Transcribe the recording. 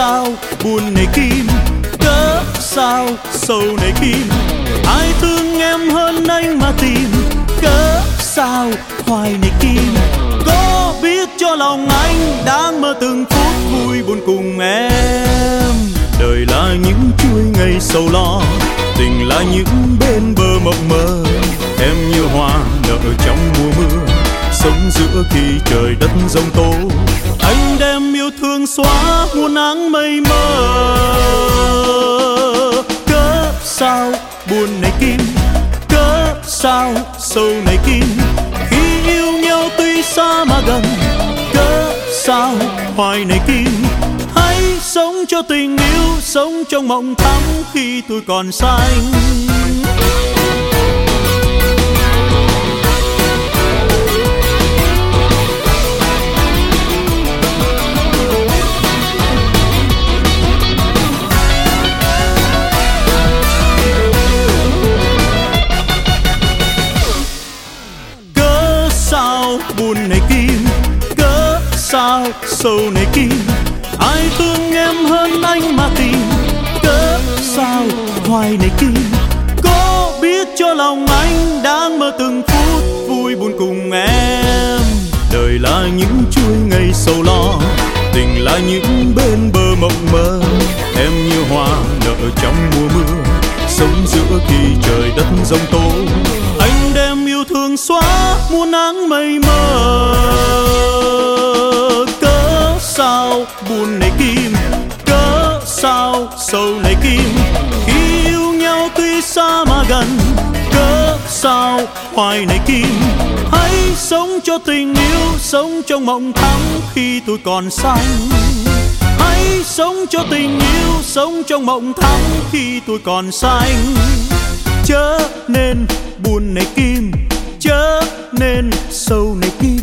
sao buồn này Kim, cớ sao sầu này Kim. Ai thương em hơn anh mà tìm, cớ sao hoài này Kim. Có biết cho lòng anh đang mơ từng phút vui buồn cùng em. Đời là những chuỗi ngày sầu lo, tình là những bên bờ mộng mơ. Em như hoa nở trong mùa mưa, sống giữa khi trời đất giông tố. Anh đem yêu thương xóa muôn áng mây mơ. Cớ sao buồn này Kim, cớ sao sầu này Kim. Khi yêu nhau tuy xa mà gần, cớ sao hoài này Kim. Hãy sống cho tình yêu, sống trong mộng thắm khi tuổi còn xanh. Cớ sao buồn này Kim, cớ sao sầu này Kim. Ai thương em hơn anh mà tìm, cớ sao hoài này Kim. Có biết cho lòng anh đang mơ từng phút vui buồn cùng em. Đời là những chuỗi ngày sầu lo, tình là những bên bờ mộng mơ. Em như hoa nở trong mùa mưa, sống giữa khi trời đất giông tố. Anh đem yêu thương xóa muôn áng mây mơ. Cớ sao buồn này Kim, cớ sao sầu này Kim. Khi yêu nhau tuy xa mà gần, cớ sao hoài này Kim. Hãy sống cho tình yêu, sống trong mộng thắm khi tuổi còn xanh. Hãy sống cho tình yêu, sống trong mộng thắm khi tuổi còn xanh. Chớ nên buồn này Kim, chớ nên sầu này Kim.